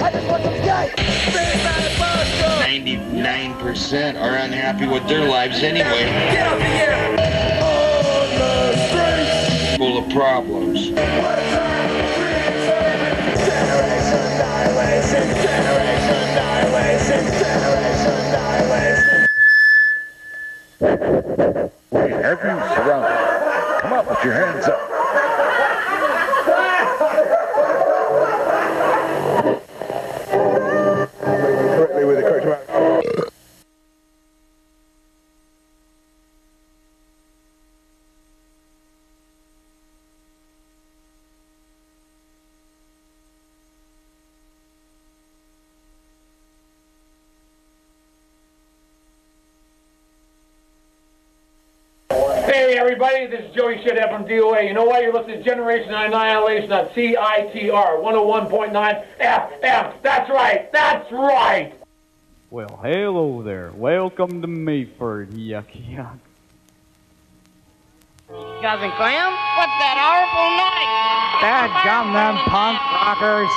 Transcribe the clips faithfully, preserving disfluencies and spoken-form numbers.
ninety-nine percent are unhappy with their lives anyway. Get up here! Full of problems. Generation annihilation, generation annihilation, generation annihilation. We have you surrounded. Come on, put your hands up. Correctly with the correct amount. Hey everybody, this is Joey Shedhead from D O A. You know why? You're listening to Generation Annihilation on C I T R one oh one point nine F M. That's right, that's right! Well, hello there. Welcome to Mayford. Yuck, yuck. Cousin Clem, what's that horrible noise? Dadgum them punk rockers.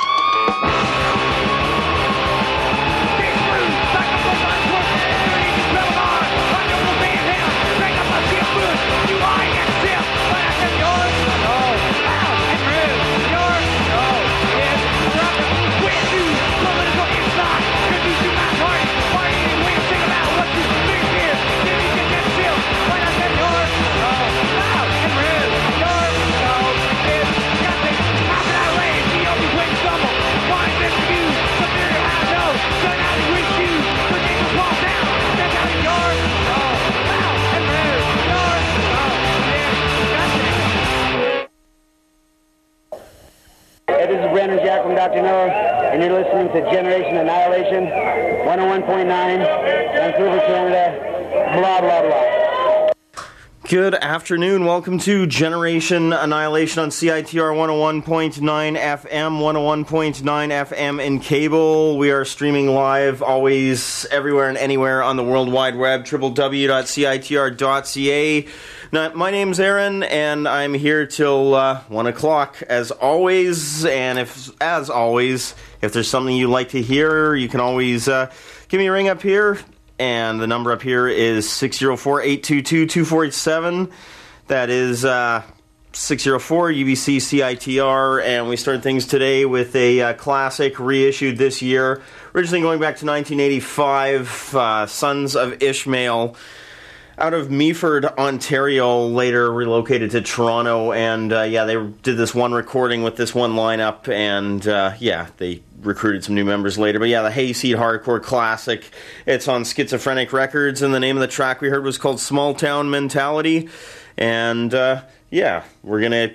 Hey, this is Brandon Jack from Doctor No, and you're listening to Generation Annihilation, one oh one point nine, Vancouver, Canada, blah, blah, blah. Good afternoon. Welcome to Generation Annihilation on C I T R one oh one point nine F M, one oh one point nine F M in cable. We are streaming live always everywhere and anywhere on the World Wide Web, w w w dot c i t r dot c a. Now, my name's Aaron, and I'm here till uh, one o'clock, as always. And if, as always, if there's something you'd like to hear, you can always uh, give me a ring up here. And the number up here is six oh four, eight two two, two four eight seven. That is uh, six oh four U B C C I T R. And we start things today with a uh, classic reissued this year. Originally going back to nineteen eighty-five, uh, Sons of Ishmael. Out of Meaford, Ontario, later relocated to Toronto, and uh, yeah, they did this one recording with this one lineup, and uh, yeah, they recruited some new members later. But yeah, the Hayseed Hardcore Classic, it's on Schizophrenic Records, and the name of the track we heard was called Small Town Mentality, and uh, yeah, we're gonna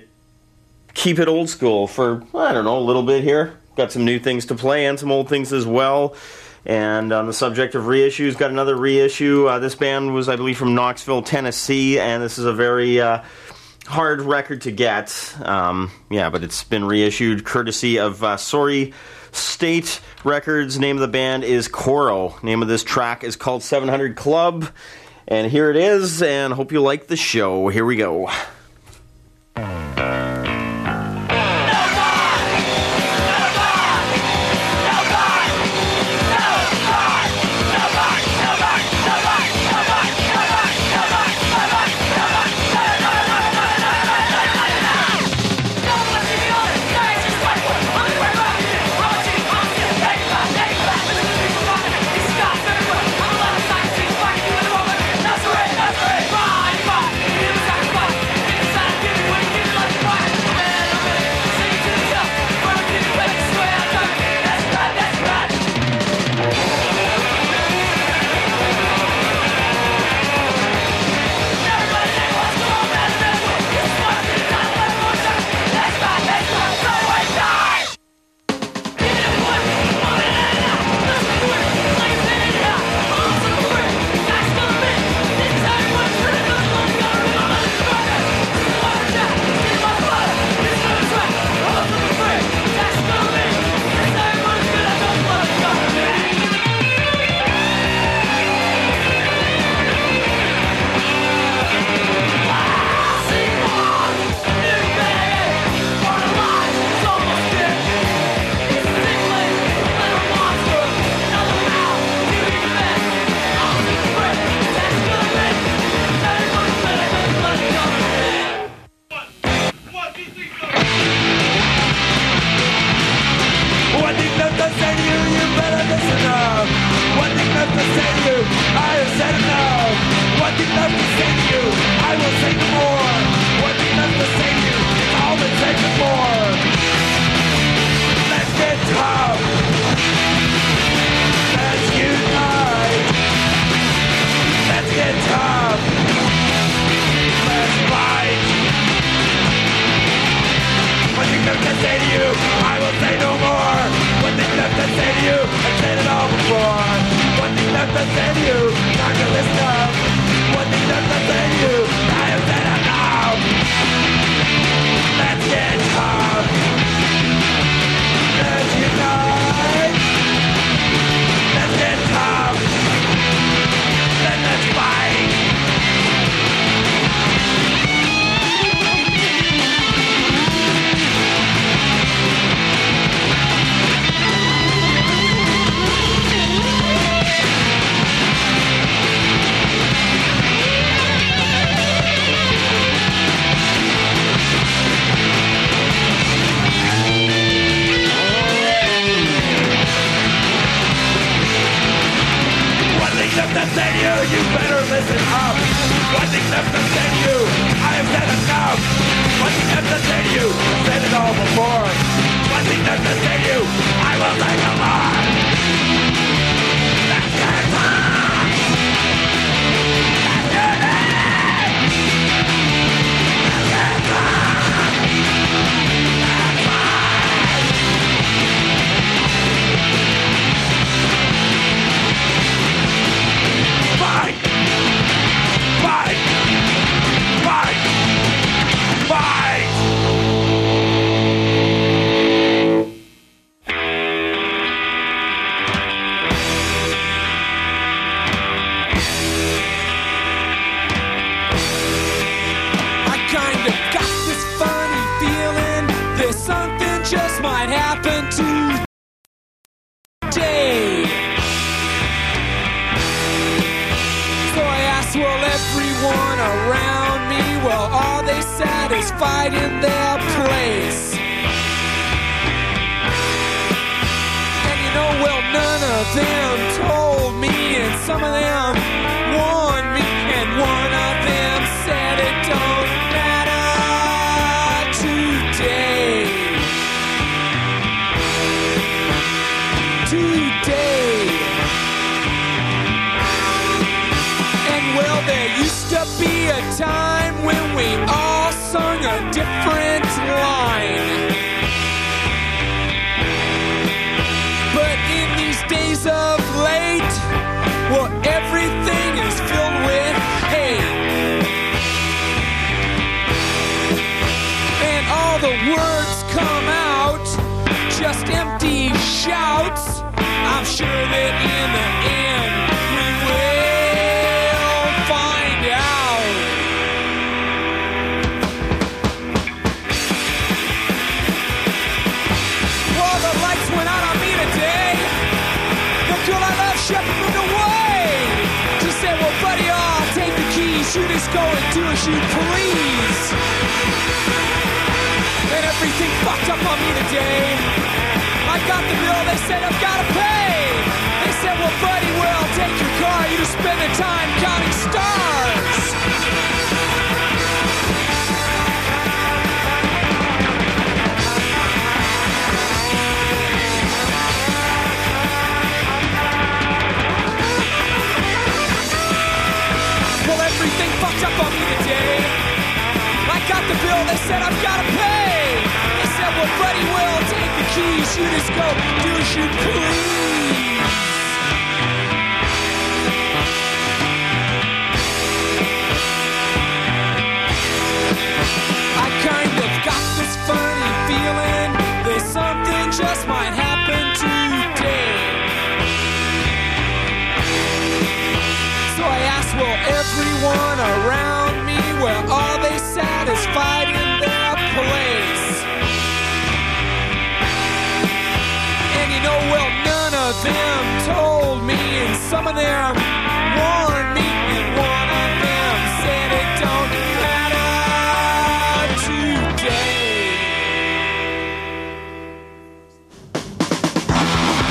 keep it old school for, I don't know, a little bit here. Got some new things to play and some old things as well. And on the subject of reissues, got another reissue. Uh, this band was, I believe, from Knoxville, Tennessee, and this is a very uh, hard record to get. Um, yeah, but it's been reissued courtesy of uh, Sorry State Records. Name of the band is Coro. Name of this track is called seven hundred Club. And here it is, and hope you like the show. Here we go. That's right, that's right, fine, fine. to say to you, you better listen up. One thing left to say to you, I have said enough. One thing left to say to you, I will say no more. One thing left to say to you, it's all that takes and more. Let's get tough. Let's unite. Let's get tough. Let's fight. One thing left to say to you, I will say no more. One thing left to say to you, I've said it all before. One thing left to say to you, not gonna listen up. One thing left to say to you, I have said enough. Let's get tough. Let's unite. Let's get tough. Then let's fight. Left to say to you, you better listen up. One thing left to say to you, I have said enough. One thing left to say to you, I've said it all before. One thing left to say to you, I will say no more. Let's get on. Let's get it. Let's get on. Let's fight. Fight! Fight! Fight! Fight! I kind of got this funny feeling that something just might happen today. Well, everyone around me, well, are they satisfied in their place? And you know, well, none of them told me, and some of them warned me, and one of them said it don't matter today. Today. Well, there used to be a time when we all sung a different line. But in these days of late, well, everything is filled with hate. And all the words come out, just empty shouts. I'm sure that in the end, we will. Shut moved away. She said, well, buddy, I'll take the keys. You just go and do as you please. And everything fucked up on me today. I got the bill. They said, I've got to pay. They said, well, buddy, well, take your car. You just spend the time counting stars. Everything fucked up on me today. I got the bill, they said I've gotta pay. They said, well, buddy, well, take the keys. You just go do as you please. I kind of got this funny feeling that something just might happen today. So I asked, well, everyone around me, well, are they satisfied in their place? And you know, well, none of them told me, and some of them warned me, and one of them said it don't matter today.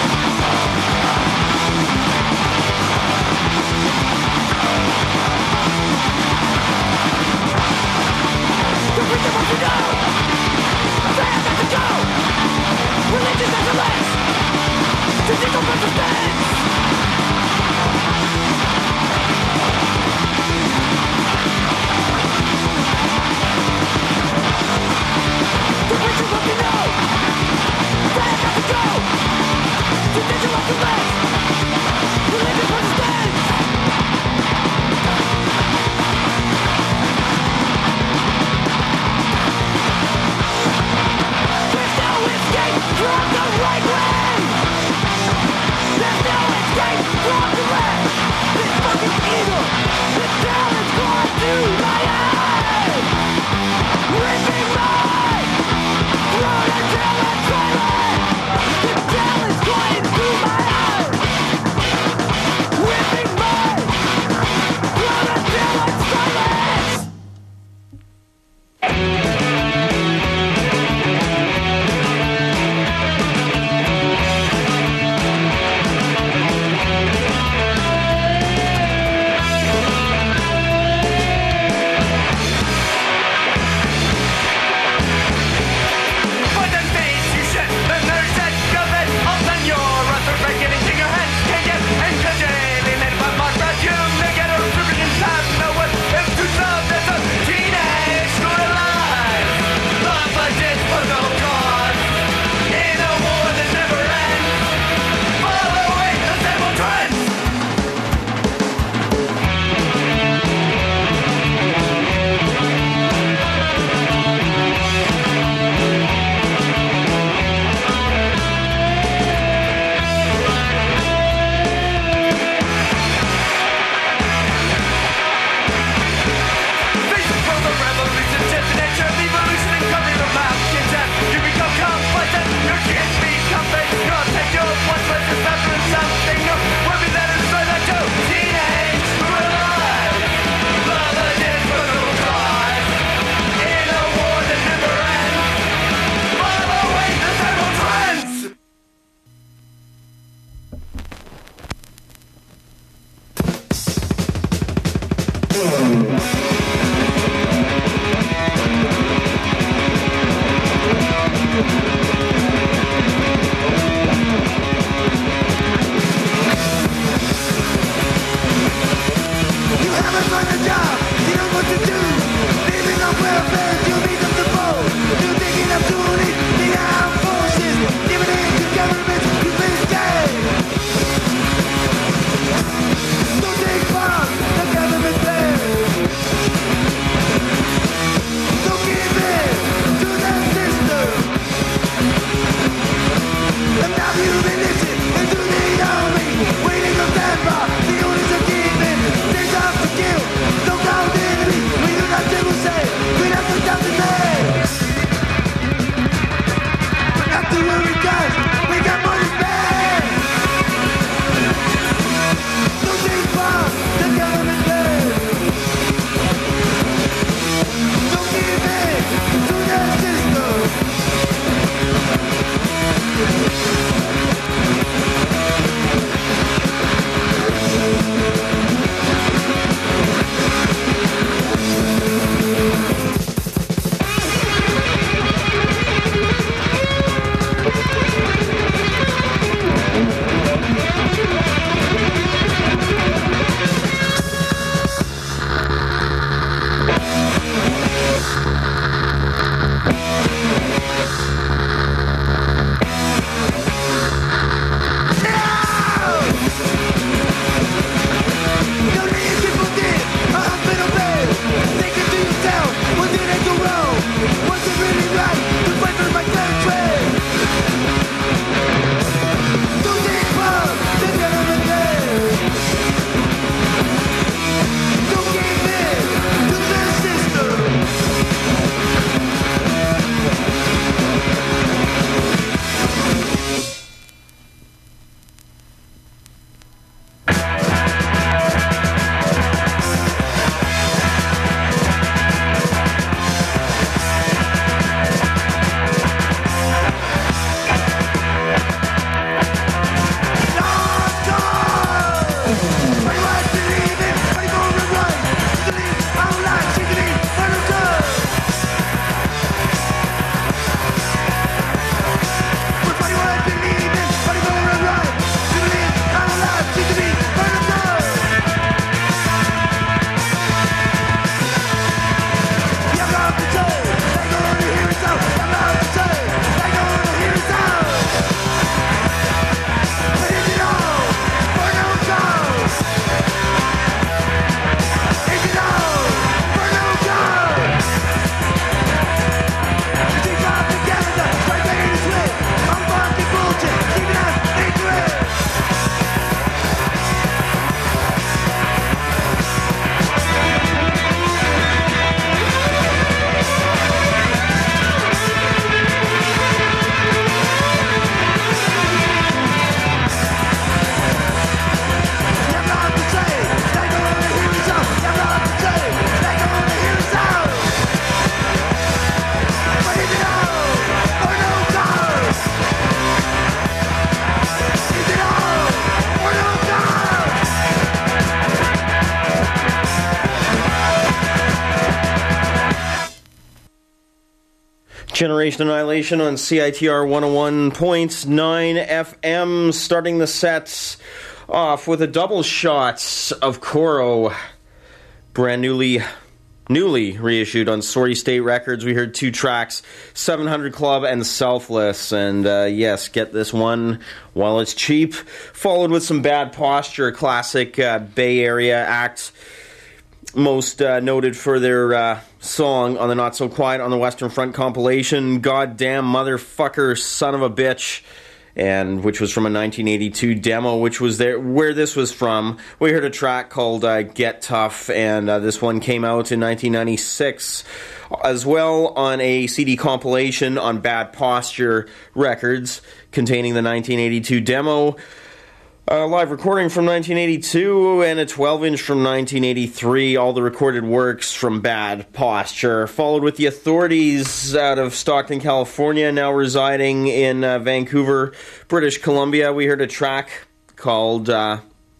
Generation Annihilation on C I T R one oh one point nine F M, starting the sets off with a double shot of Coro, brand newly newly reissued on Sorry State Records. We heard two tracks, seven hundred Club and Selfless, and uh, yes, get this one while it's cheap, followed with some Bad Posture, classic uh, Bay Area act, most uh, noted for their uh, song on the Not So Quiet on the Western Front compilation, Goddamn Motherfucker Son of a Bitch, and which was from a nineteen eighty-two demo, which was there where this was from. We heard a track called uh, Get Tough, and uh, this one came out in nineteen ninety-six as well on a C D compilation on Bad Posture Records containing the nineteen eighty-two demo. A live recording from nineteen eighty-two and a twelve inch from nineteen eighty-three, all the recorded works from Bad Posture, followed with the Authorities out of Stockton, California, now residing in uh, Vancouver, British Columbia. We heard a track called uh,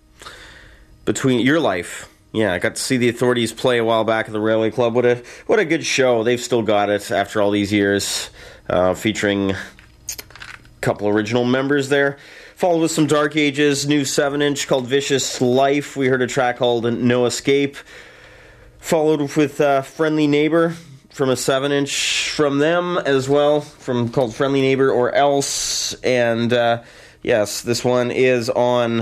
Between Your Life. Yeah, I got to see the Authorities play a while back at the Railway Club. What a what a good show. They've still got it after all these years, uh, featuring a couple original members there. Followed with some Dark Ages, new seven inch called Vicious Life. We heard a track called No Escape. Followed with uh, Friendly Neighbor from a seven inch from them as well, from called Friendly Neighbor or Else. And uh, yes, this one is on,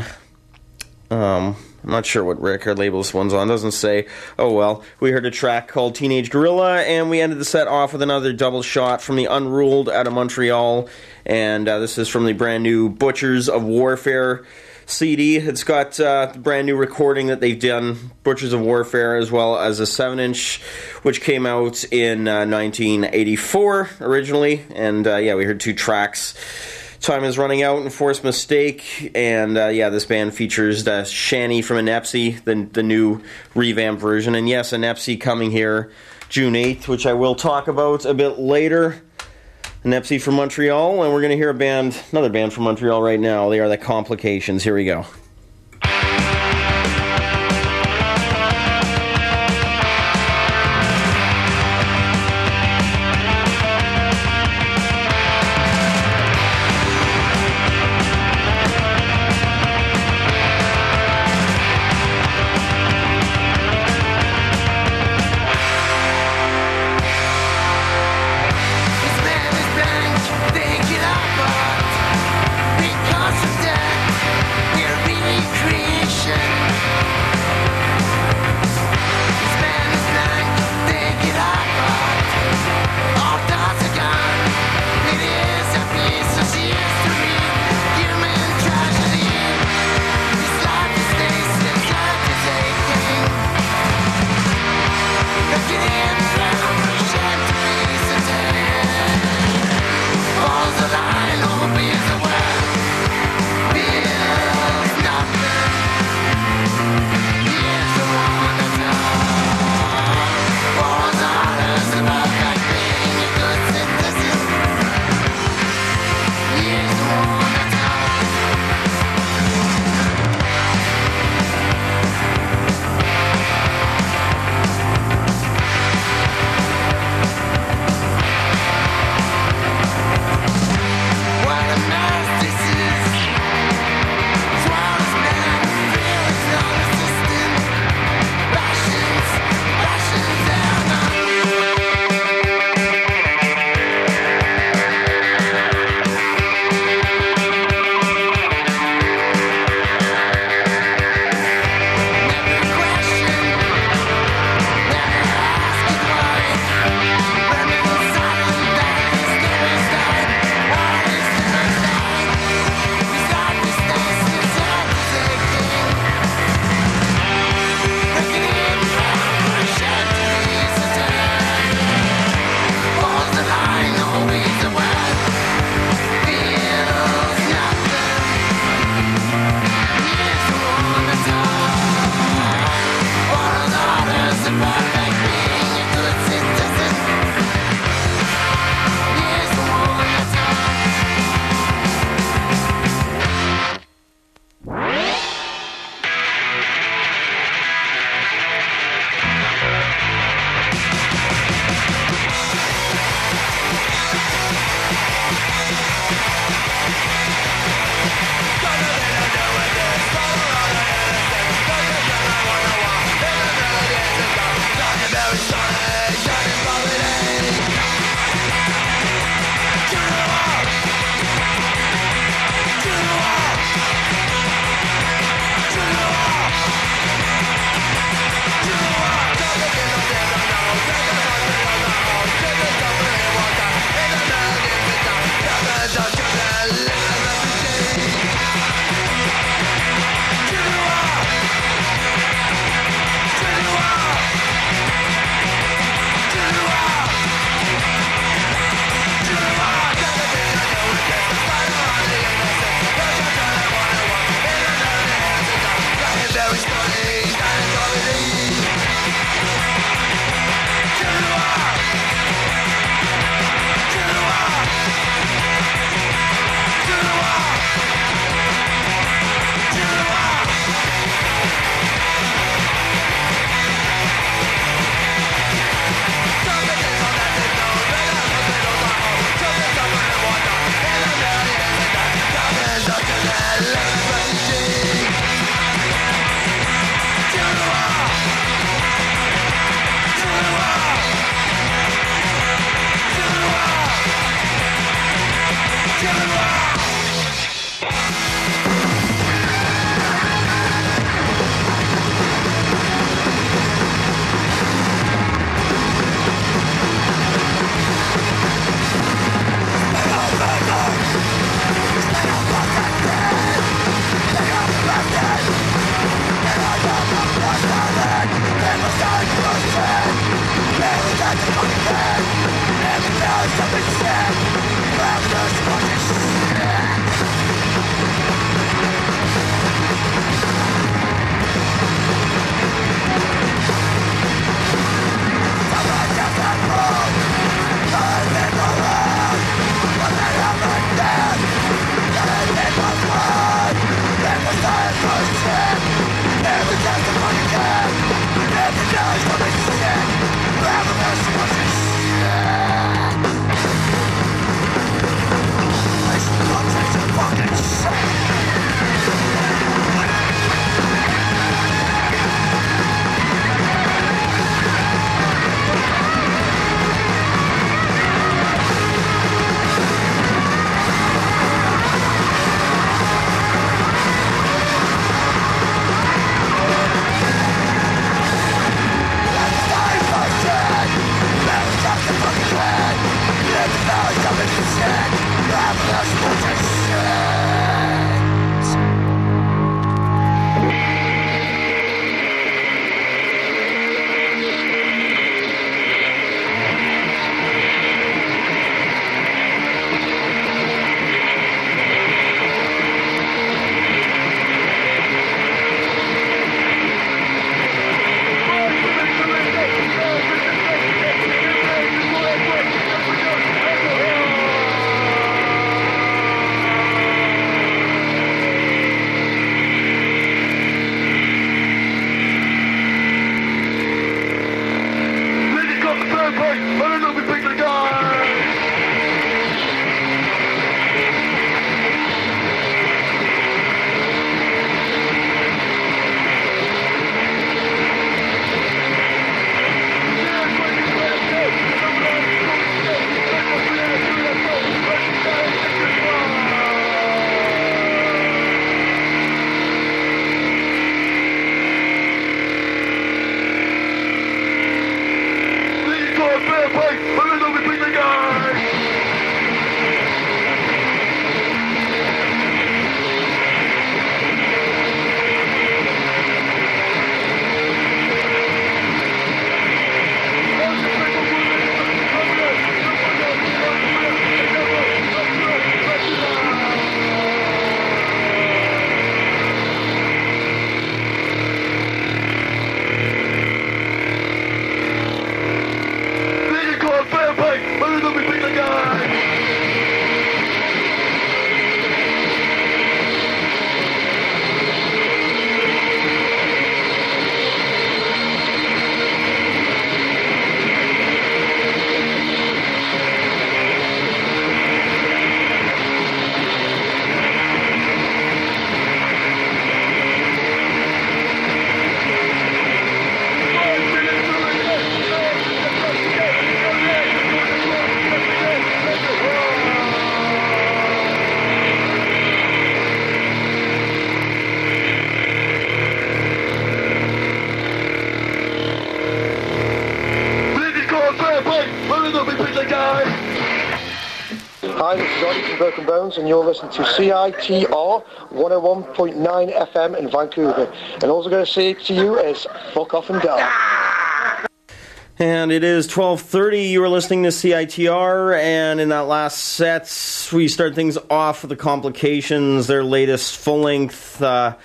um, I'm not sure what record label this one's on, doesn't say. Oh well. We heard a track called Teenage Gorilla, and we ended the set off with another double shot from the Unruled out of Montreal. And uh, this is from the brand new Butchers of Warfare C D. It's got uh, the brand new recording that they've done, Butchers of Warfare, as well as a seven inch, which came out in uh, nineteen eighty-four originally. And uh, yeah, we heard two tracks. Time is Running Out and Forced Mistake. And uh, yeah, this band features uh, Shani from Inepsy, the, the new revamped version. And yes, Inepsy coming here June eighth, which I will talk about a bit later. Inepsy from Montreal, and we're going to hear a band, another band from Montreal right now. They are the Complications. Here we go. Because of that, we're Hi, this is Ollie from Broken Bones, and you're listening to C I T R one oh one point nine F M in Vancouver. And all I'm going to say to you is, fuck off and die. And it is twelve thirty. You are listening to C I T R, and in that last set, we start things off with the Complications, their latest full-length uh,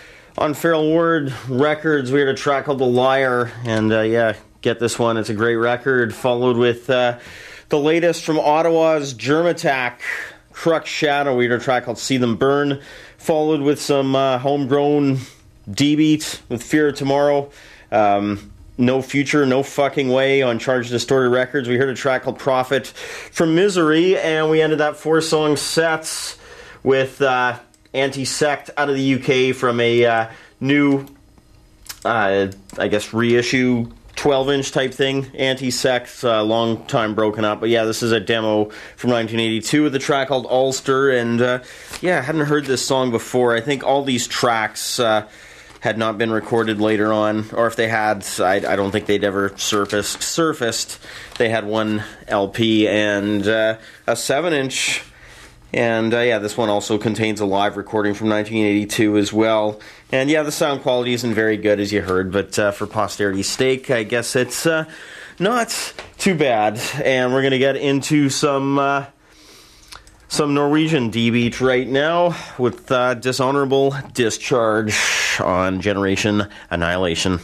on Feral Word Records. We had a track called The Liar, and uh, yeah, get this one. It's a great record, followed with uh, the latest from Ottawa's Germ Attack, Crux Shadow. We had a track called See Them Burn, followed with some uh, homegrown D-Beat with Fear of Tomorrow. Um... No Future, No Fucking Way on Charged Distorted Records. We heard a track called Prophet from Misery, and we ended that four-song set with uh, Anti-Sect out of the U K from a uh, new, uh, I guess, reissue twelve-inch type thing. Anti-Sect, uh, long time broken up. But yeah, this is a demo from nineteen eighty-two with a track called Ulster, and uh, yeah, I hadn't heard this song before. I think all these tracks... Uh, had not been recorded later on, or if they had, I, I don't think they'd ever surfaced. Surfaced. They had one L P and uh, a seven-inch, and uh, yeah, this one also contains a live recording from nineteen eighty-two as well. And yeah, the sound quality isn't very good, as you heard, but uh, for posterity's sake, I guess it's uh, not too bad. And we're going to get into some... Uh, Some Norwegian D-Beat right now with uh, Dishonorable Discharge on Generation Annihilation.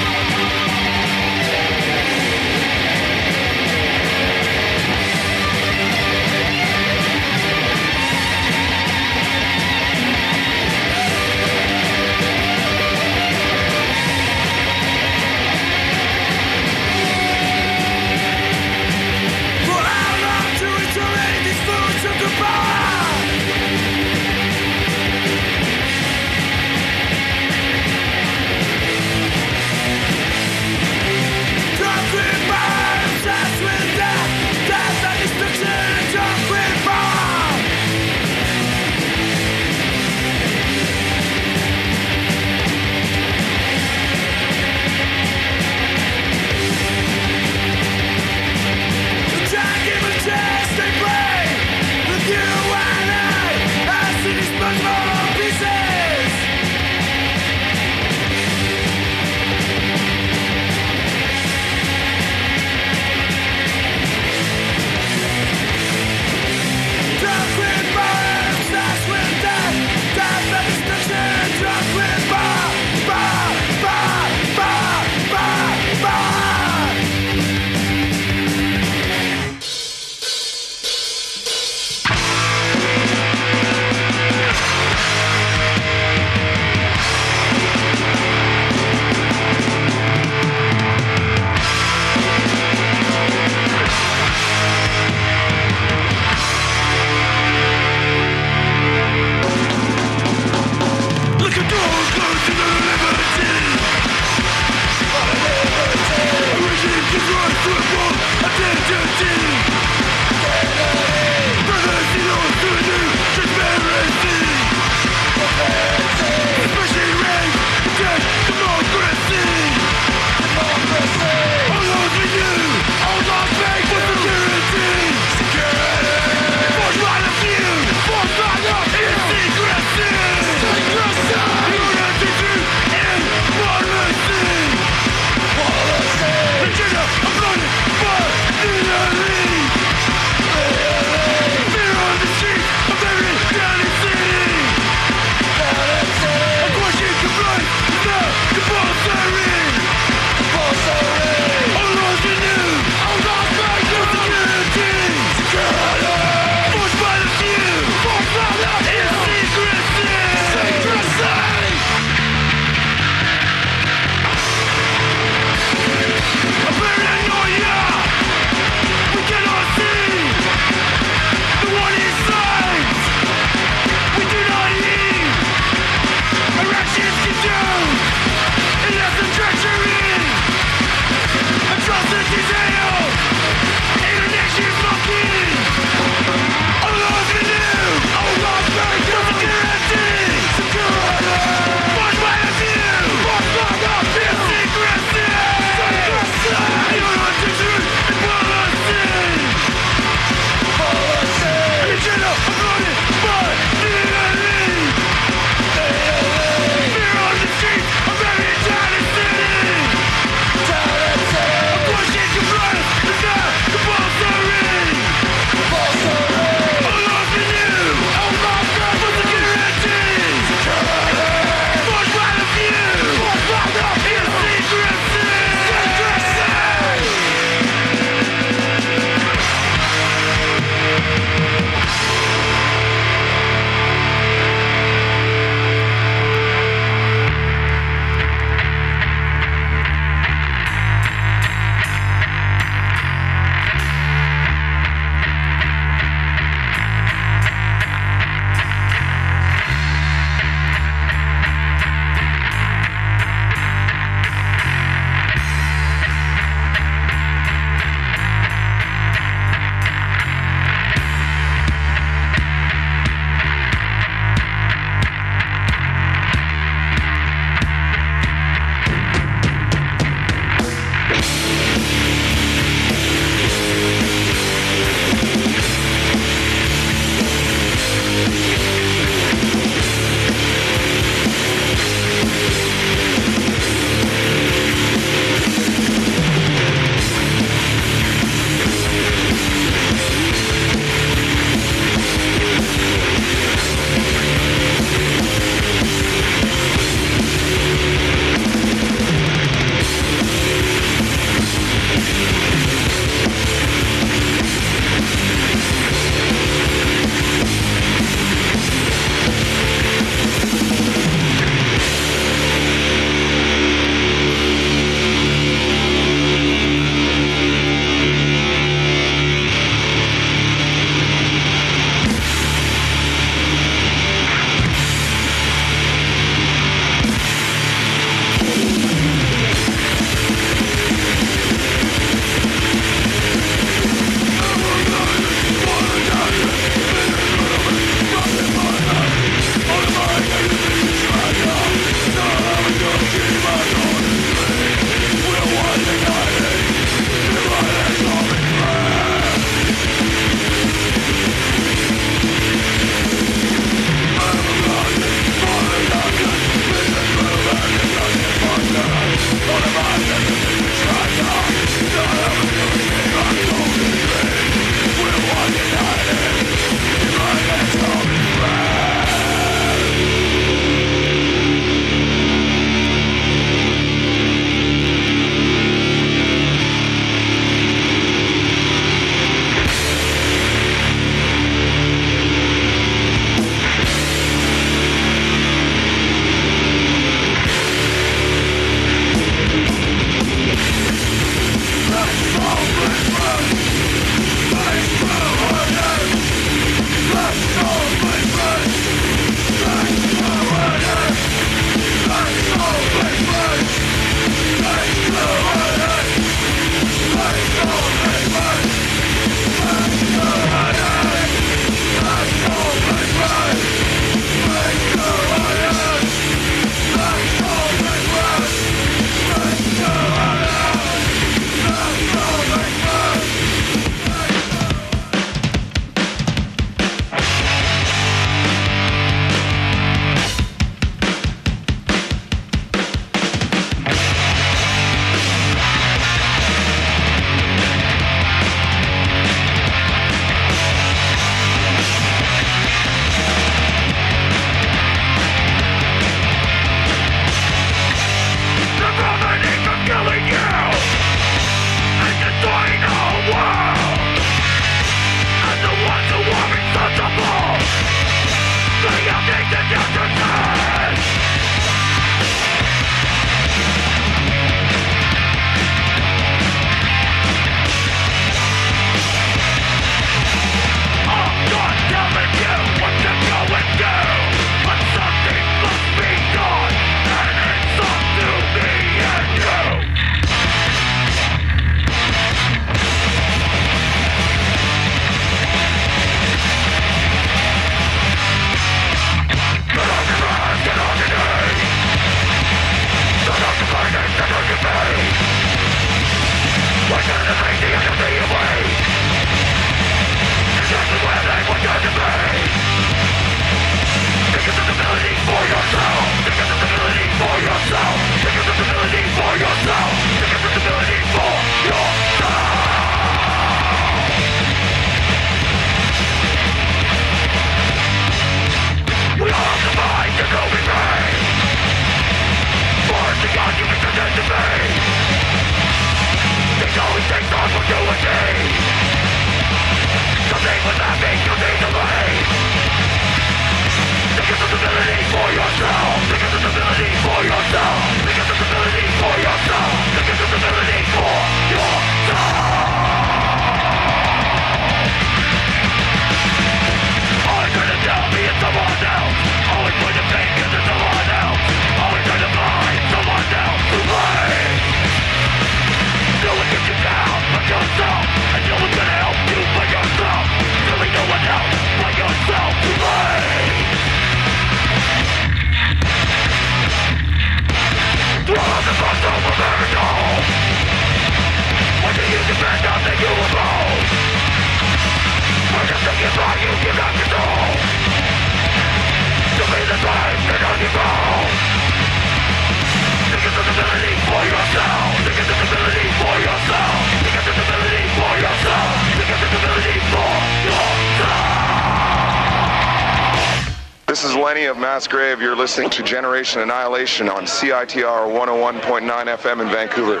This is Lenny of Mass Grave. You're listening to Generation Annihilation on C I T R one oh one point nine F M in Vancouver.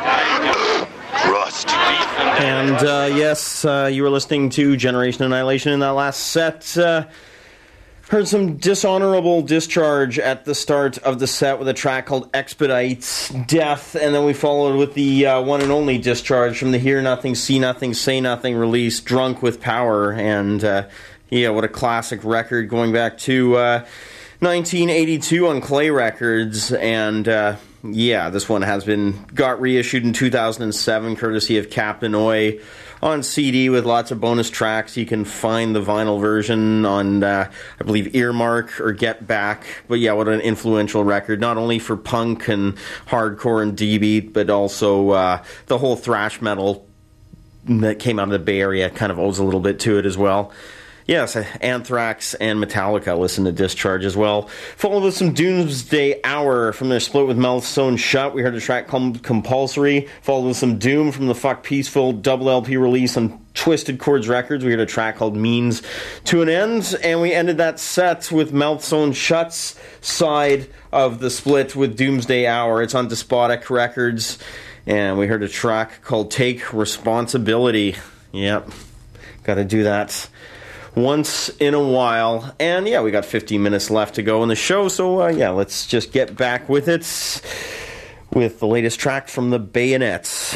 Rust. And uh, yes, uh, you were listening to Generation Annihilation in that last set. Uh, heard some dishonorable discharge at the start of the set with a track called Expedite Death, and then we followed with the uh, one and only discharge from the Hear Nothing, See Nothing, Say Nothing release, Drunk with Power. And uh, yeah, what a classic record going back to uh, nineteen eighty-two on Clay Records. And uh, yeah, this one has been got reissued in two thousand seven, courtesy of Captain Oi, on C D with lots of bonus tracks. You can find the vinyl version on, uh, I believe, Earmark or Get Back. But yeah, what an influential record, not only for punk and hardcore and D-beat, but also uh, the whole thrash metal that came out of the Bay Area kind of owes a little bit to it as well. Yes, Anthrax and Metallica listen to Discharge as well. Followed with some Doomsday Hour from their split with Mouth Sewn Shut. We heard a track called Compulsory. Followed with some Doom from the Fuck Peaceful double L P release on Twisted Chords Records. We heard a track called Means to an End. And we ended that set with Mouth Sewn Shut's side of the split with Doomsday Hour. It's on Despotic Records. And we heard a track called Take Responsibility. Yep, gotta do that once in a while. And yeah, we got fifteen minutes left to go in the show, so uh, yeah, let's just get back with it with the latest track from the Bayonets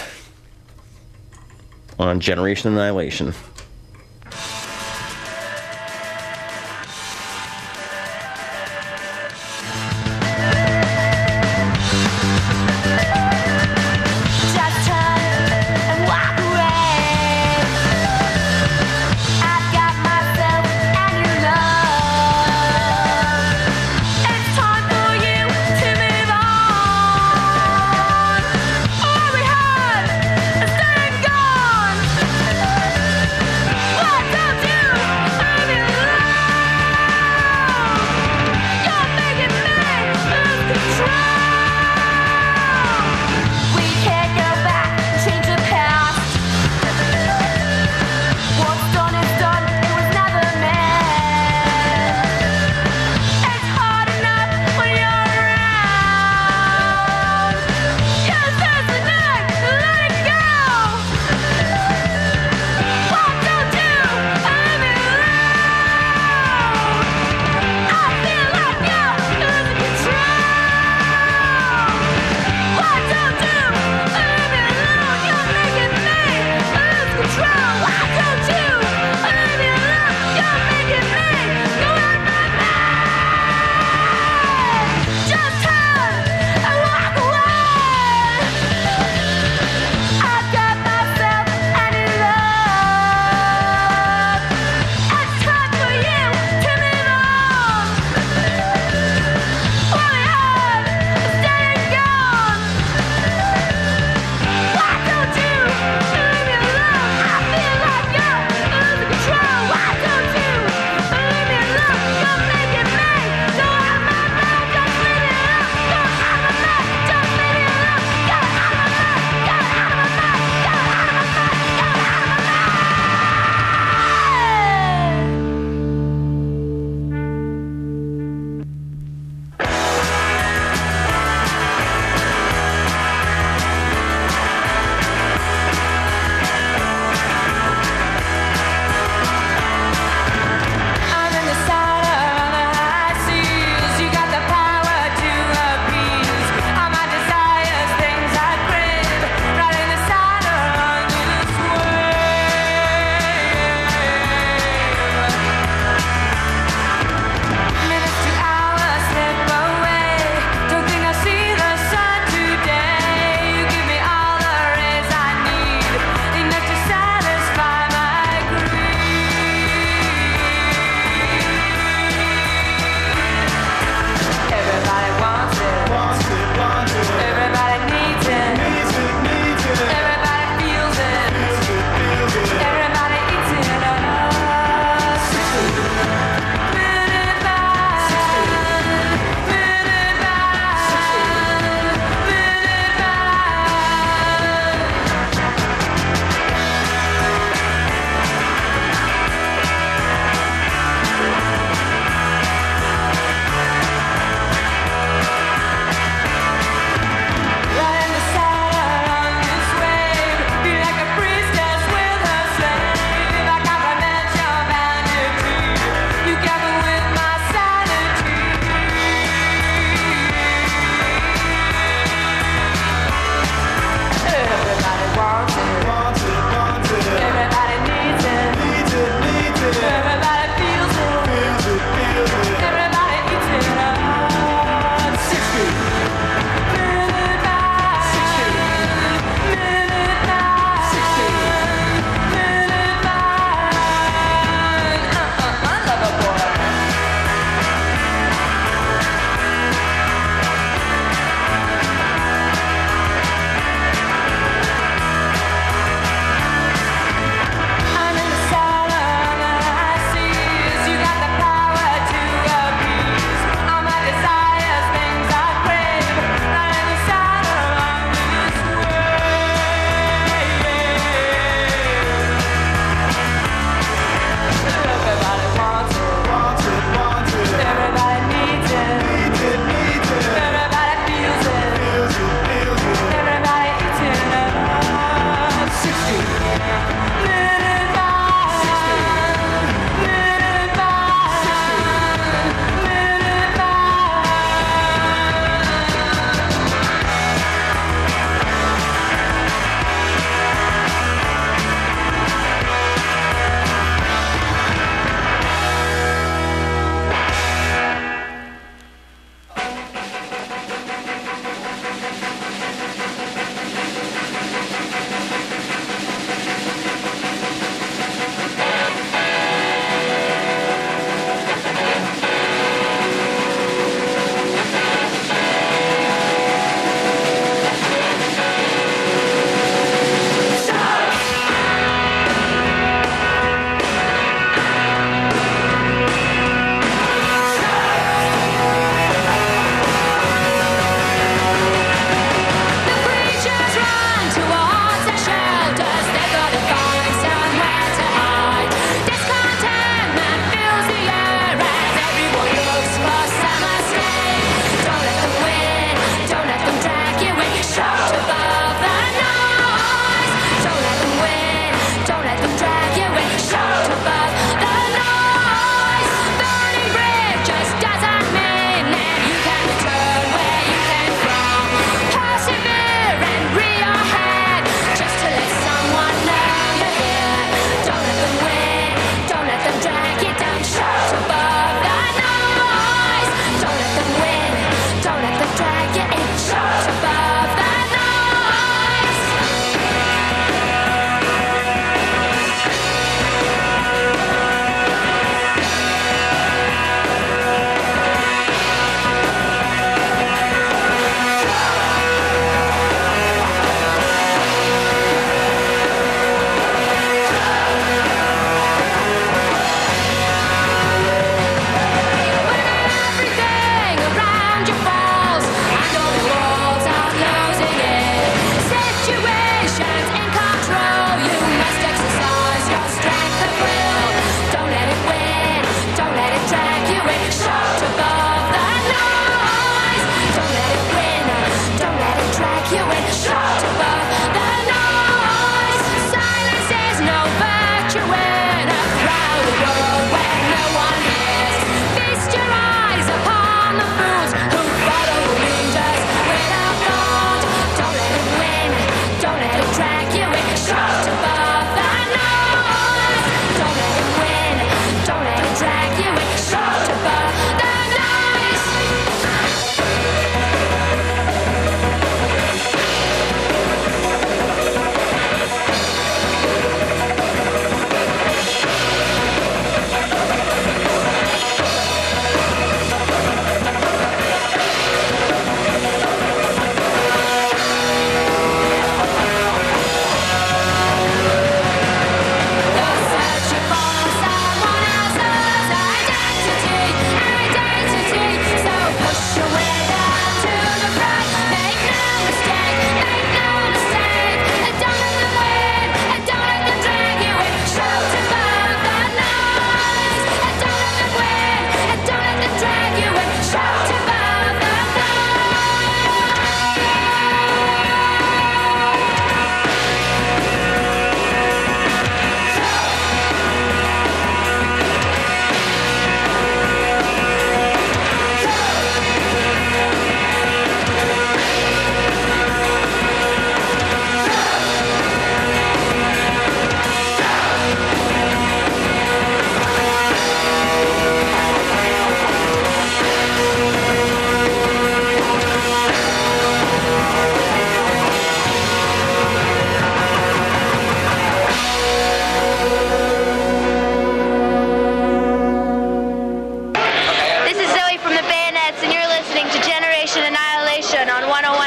on Generation Annihilation. Gone!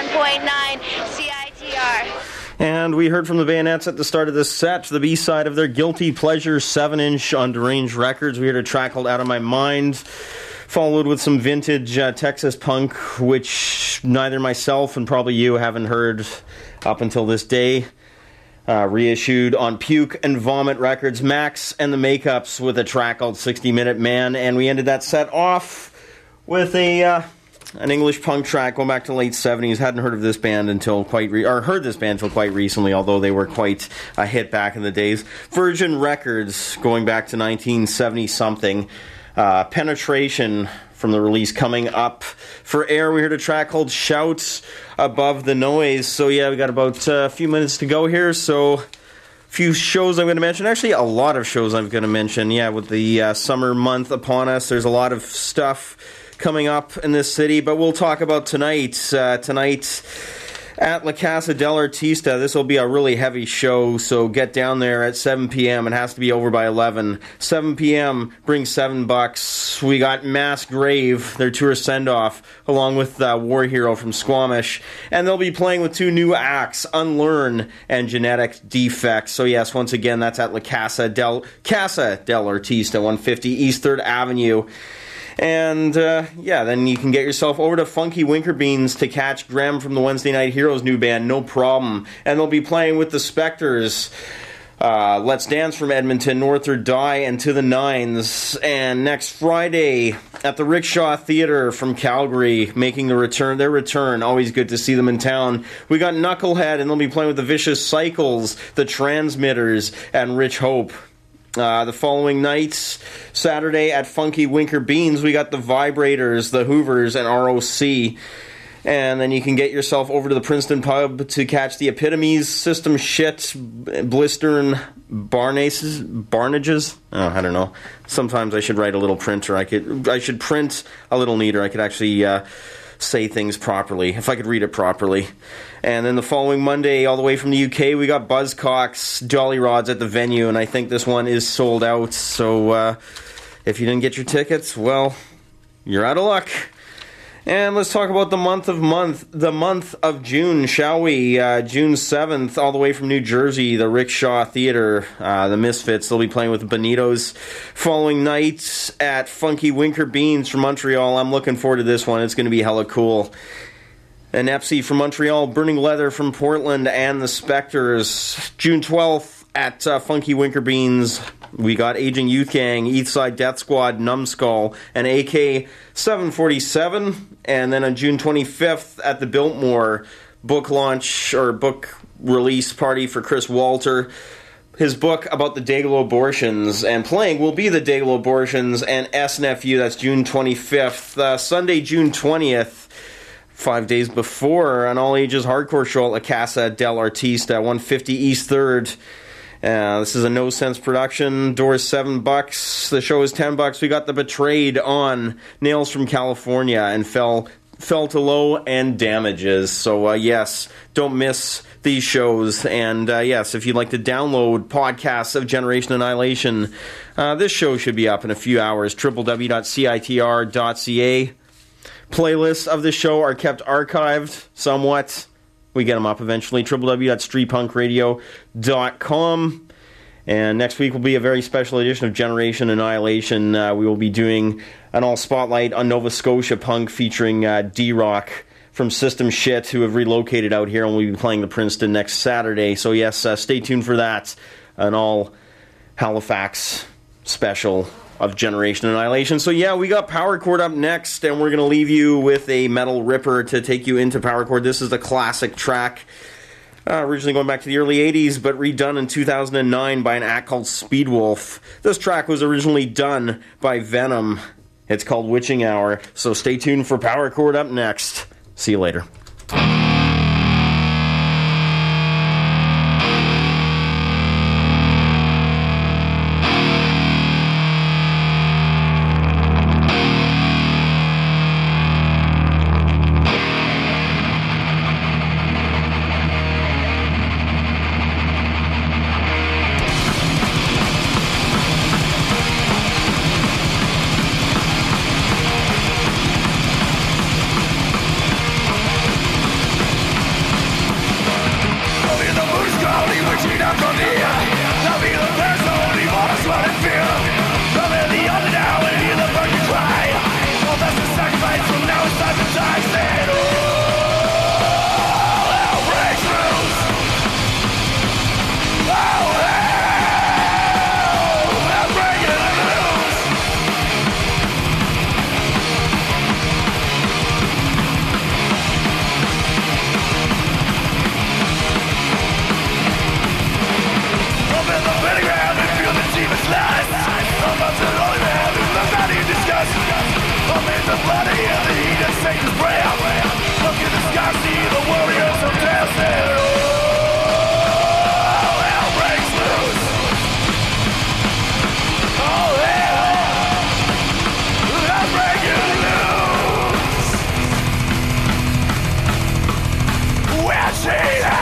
one point nine C I T R. And we heard from the Bayonets at the start of this set, the B-side of their Guilty Pleasure seven inch on Deranged Records. We heard a track called Out of My Mind, followed with some vintage uh, Texas punk, which neither myself and probably you haven't heard up until this day. Uh, reissued on Puke and Vomit Records, Max and the Makeups with a track called sixty minute Man. And we ended that set off with a... Uh, An English punk track going back to the late seventies. Hadn't heard of this band until quite, re- or heard this band until quite recently, although they were quite a hit back in the days. Virgin Records, going back to nineteen seventy something. Uh, Penetration from the release coming up for air. We heard a track called Shout Above the Noise. So yeah, we got about a few minutes to go here. So few shows I'm going to mention. Actually, a lot of shows I'm going to mention. Yeah, with the uh, summer month upon us, there's a lot of stuff coming up in this city, but we'll talk about tonight. Uh, tonight at La Casa del Artista. This will be a really heavy show, so get down there at seven p.m. It has to be over by eleven. seven p.m. Bring seven bucks. We got Mass Grave, their tour send-off, along with uh, War Hero from Squamish, and they'll be playing with two new acts, Unlearn and Genetic Defects. So yes, once again, that's at La Casa del Casa del Artista, one fifty East third Avenue. And, uh, yeah, then you can get yourself over to Funky Winker Beans to catch Graham from the Wednesday Night Heroes new band, No Problem. And they'll be playing with the Spectres, uh, Let's Dance from Edmonton, North or Die, and To the Nines. And next Friday at the Rickshaw Theatre from Calgary, making the return, their return. Always good to see them in town. We got Knucklehead, and they'll be playing with the Vicious Cycles, the Transmitters, and Rich Hope. Uh, the following nights, Saturday at Funky Winker Beans, we got the Vibrators, the Hoovers, and R O C. And then you can get yourself over to the Princeton Pub to catch the Epitomes, System Shit, Blistering Barnaces, Barnages? Oh, I don't know. Sometimes I should write a little printer. I could, I should print a little neater. I could actually uh, say things properly, if I could read it properly. And then the following Monday, all the way from the U K, we got Buzzcocks, Jolly Rods at the venue, and I think this one is sold out. So uh, if you didn't get your tickets, well, you're out of luck. And let's talk about the month of month, the month of June, shall we? Uh, June seventh, all the way from New Jersey, the Rickshaw Theatre, uh, the Misfits. They'll be playing with the Bonitos. Following night at Funky Winker Beans from Montreal. I'm looking forward to this one. It's going to be hella cool. And Epsy from Montreal, Burning Leather from Portland, and the Spectres. June twelfth at uh, Funky Winker Beans, we got Aging Youth Gang, Eastside Death Squad, Numbskull, and A K seven forty-seven. And then on June twenty-fifth at the Biltmore, book launch or book release party for Chris Walter. His book about the Dayglow abortions, and playing will be the Dayglow abortions and S Nephew. That's June twenty-fifth. Uh, Sunday, June twentieth. Five days before, an all-ages hardcore show at La Casa del Artista, one fifty East third. Uh, this is a No Sense production. Doors seven bucks. The show is ten bucks. We got The Betrayed on, Nails from California, and Fell Fell to Low and Damages. So uh, yes, don't miss these shows. And uh, yes, if you'd like to download podcasts of Generation Annihilation, uh, this show should be up in a few hours. w w w dot c i t r dot c a. Playlists of the show are kept archived somewhat. We get them up eventually. w w w dot street punk radio dot com. And next week will be a very special edition of Generation Annihilation. Uh, we will be doing an all-spotlight on Nova Scotia punk featuring uh, D-Rock from System Shit, who have relocated out here, and we'll be playing the Princeton next Saturday. So yes, uh, stay tuned for that. An all-Halifax special of Generation Annihilation. So yeah, we got Power Chord up next, and we're going to leave you with a metal ripper to take you into Power Chord. This is a classic track, uh, originally going back to the early eighties, but redone in two thousand nine by an act called Speedwolf. This track was originally done by Venom. It's called Witching Hour, so stay tuned for Power Chord up next. See you later. We'll be right back. cheater.